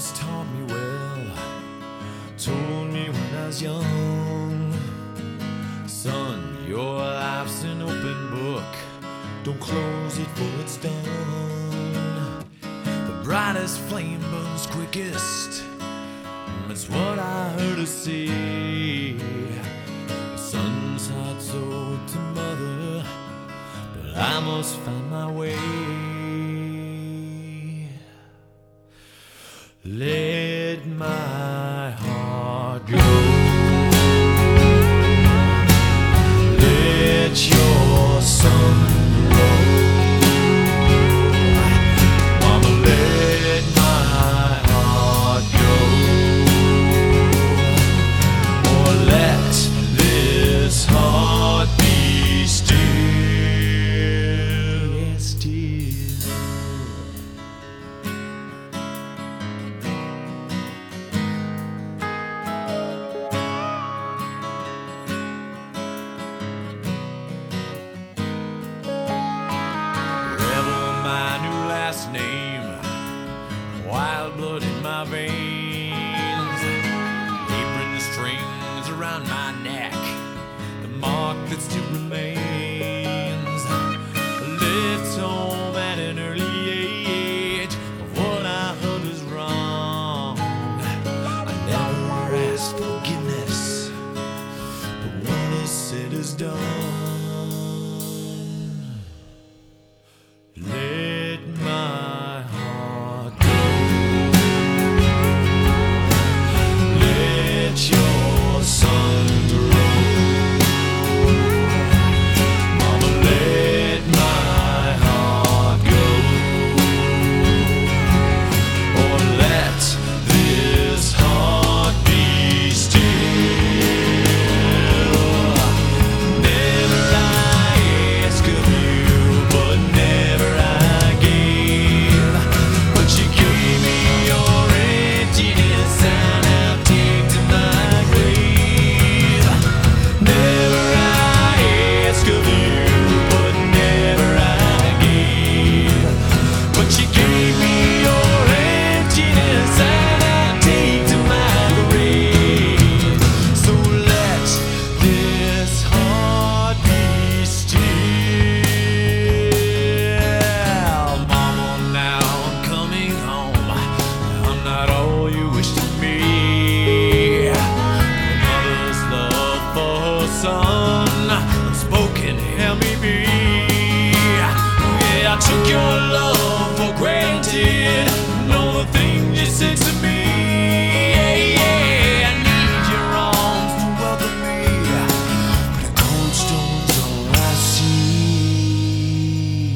always taught me well, told me when I was young, son, your life's an open book, don't close it for it's done. The brightest flame burns quickest, that's what I heard her say. The son's heart's owed to mother, but I must find my way. Let my heart go. Let your sun glow. Mama, let my heart go. Or let this heart be still. Yes, still. Name, wild blood in my veins, apron strings around my neck, the mark that still remains, left home at an early age of what I heard was wrong. I never asked forgiveness, but when it's said is done. Let my heart go. Let your sun grow. Mama, let my heart go. Or let this heart be still. Never I ask of you, but never unspoken, help me be. Yeah, I took your love for granted, know the things you said to me. Yeah, yeah, I need your arms to welcome me, but the cold stone's all I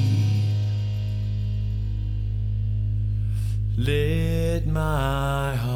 see. Let my heart